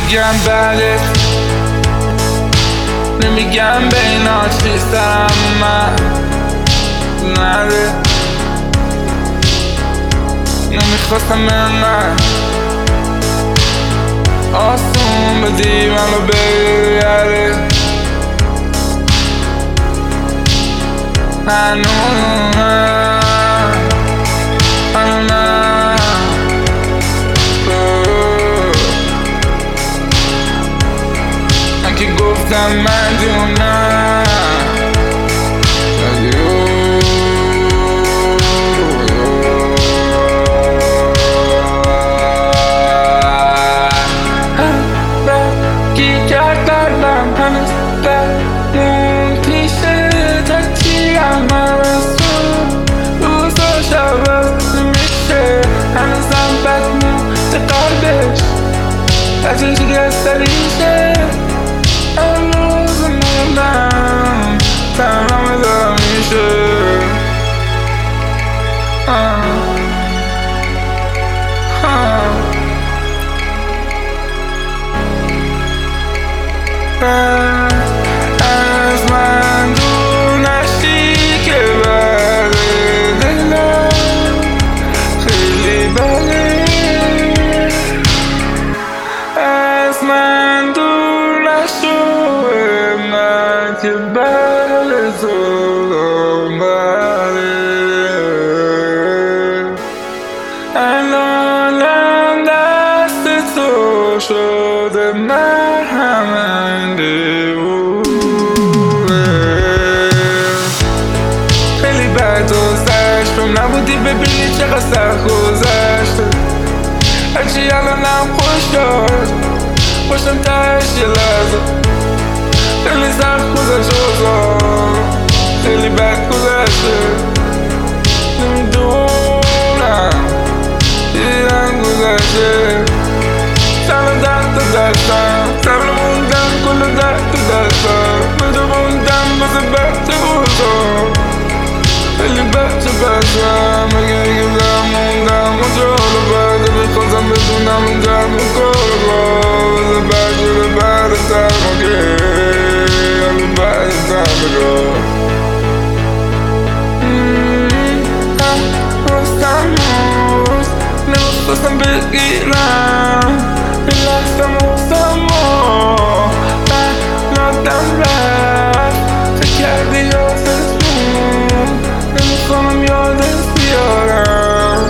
میگم بعدت، نمیگم بینا چیستم من نده، نمیخواستم من آسون بدی منو بگره من که گفتم من جونم گیر کرد قلبم هنوز بمون پیشه تکیرم از تو روزا شب نمیشه هنوزم بدمون به قلبش ازش گستریشه هنوز موندم تنم دار میشه از من دور نشی که بعد دلم خیلی بده از من دور نشو من که بعد تو بده الانم دست تو شده مرهم خیلی بد گذشت نبودی ببینی چقدر سخت گذشت هرچی الانم خوش داشت خوشم تهش یه لحظه خیلی سخت گذشت خیلی بد گذشته نمیدونم دیدن گذشته سلام درد دستم سبل موندم کل درد دستم بده موندم بزه بچه بودم خیلی بچه بستم اگه موندم اونجا حالا بعده بخواستم بدونم اونجا مکار بزه بچه به بعد سرماگه حالا بعد سرماگه رستم روز نمیخواستم بگیرم لحظم حسم من نادم رفت فکر کردی یادتون نمیخوام یادت بیارم